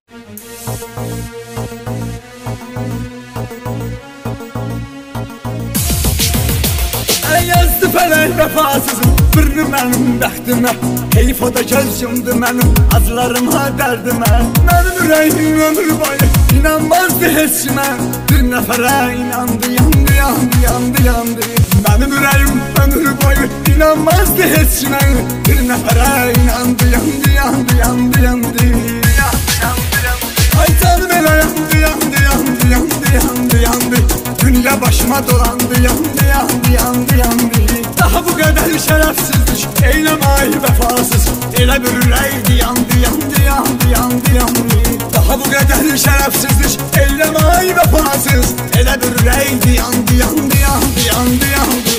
Yazdı felək vəfasızım, birni mənim bəxtimə. Heyf o da göz yumdu mənim acılarıma, dərdimə. Mənim ürəyim ömür boyu inanmazdı heç kimə. Bir nəfərə inandı, yandı, yandı, yandı, yandı. Mənim ürəyim ömür boyu inanmazdı heç kimə. Bir nəfərə inandı, yandı, yandı, yandı, yandı. Ay canım elə yandı, yandı, yandı, yandı, yandı, yandı. Dünya başıma dolandı, yandı, yandı, yandı, yandı. Daha bu qədər şərəfsizlik eyləməy vəfasız. Elə bir ürəkdi, yandı, yandı, yandı, yandı, yandı. Daha bu qədər şərəfsizlik eyləməy vəfasız. Elə bir ürəkdi, yandı, yandı, yandı, yandı, yandı.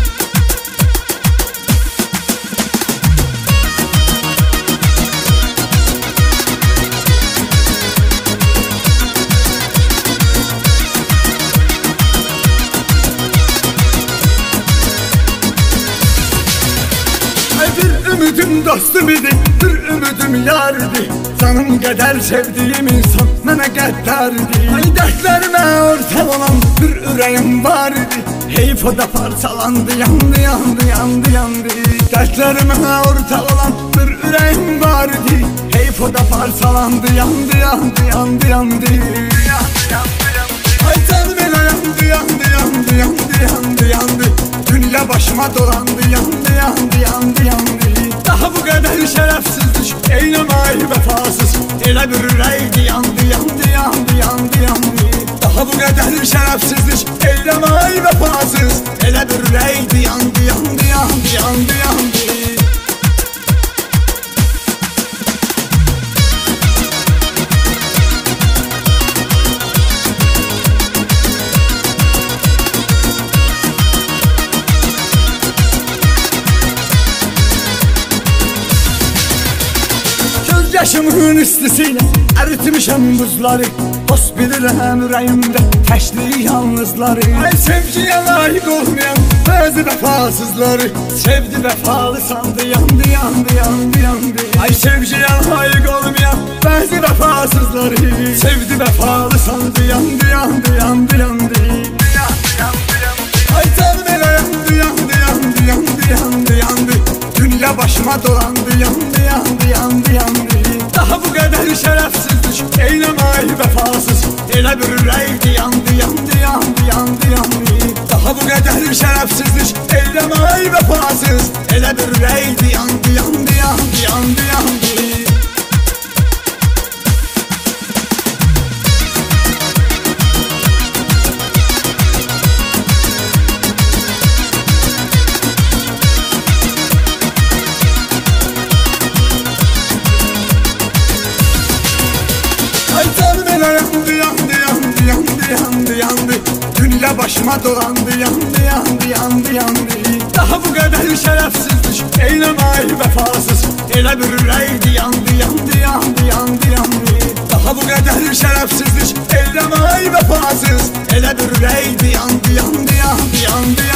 Bir ümidim dostum idi, bir ümidim yar idi. Canım qədər sevdiyim insan mənə qəddardı. Ay dərdlərimə ortak olan bir ürəyim var idi. Heyf o da parçalandı, yandı, yandı, yandı, yandı. Dərdlərimə ortak olan bir ürəyim var idi. Heyf o da parçalandı, yandı, yandı, yandı, yandı. Ay canım elə yandı, yandı, yandı, yandı, yandı, yandı. Dünya başıma dolandı, yandı, yandı, yandı, yandı. Daha bu qədər şərəfsizlik eyləməy vəfasız. Elə bir ürəkdi, yandı, yandı, yandı, yandı, yandı. Daha bu qədər şərəfsizlik eyləməy vəfasız. Elə bir ürəkdi, yandı, yandı, yandı, yandı, yandı. Yaşımın istisiyle eritmişəm buzları. Dost bilirəm ürəyimdə təşli yalnızları. Ay sevgiyə layık olmayan bəzi vəfasızları. Sevdi vəfalı sandı, yandı, yandı, yandı, yandı. Ay sevgiyə layık olmayan bəzi vəfasızları. Sevdi vəfalı sandı, yandı, yandı, yandı, yandı. Ay canım elə yandı, yandı, yandı, yandı, yandı, yandı. Dünya başıma dolandı, yandı, yandı, yandı, yandı. Daha bu qədər şərəfsizlik eyləməy vəfasız. Elə bir ürəkdi, yandı, yandı, yandı, yandı, yandı. Daha bu qədər şərəfsizlik eyləməy vəfasız. Elə bir ürəkdi, yandı, yandı, yandı, yandı, yandı. Yandı, yandı, yandı, yandı, yandı, yandı. Dünya başıma dolandı, yandı, yandı, yandı, yandı. Daha bu qədər şərəfsizlik eyləməy vəfasız. Elə bir ürəkdi, yandı, yandı, yandı, yandı, yandı. Daha bu qədər şərəfsizlik eyləməy vəfasız. Elə bir ürəkdi, yandı, yandı, yandı, yandı, yandı.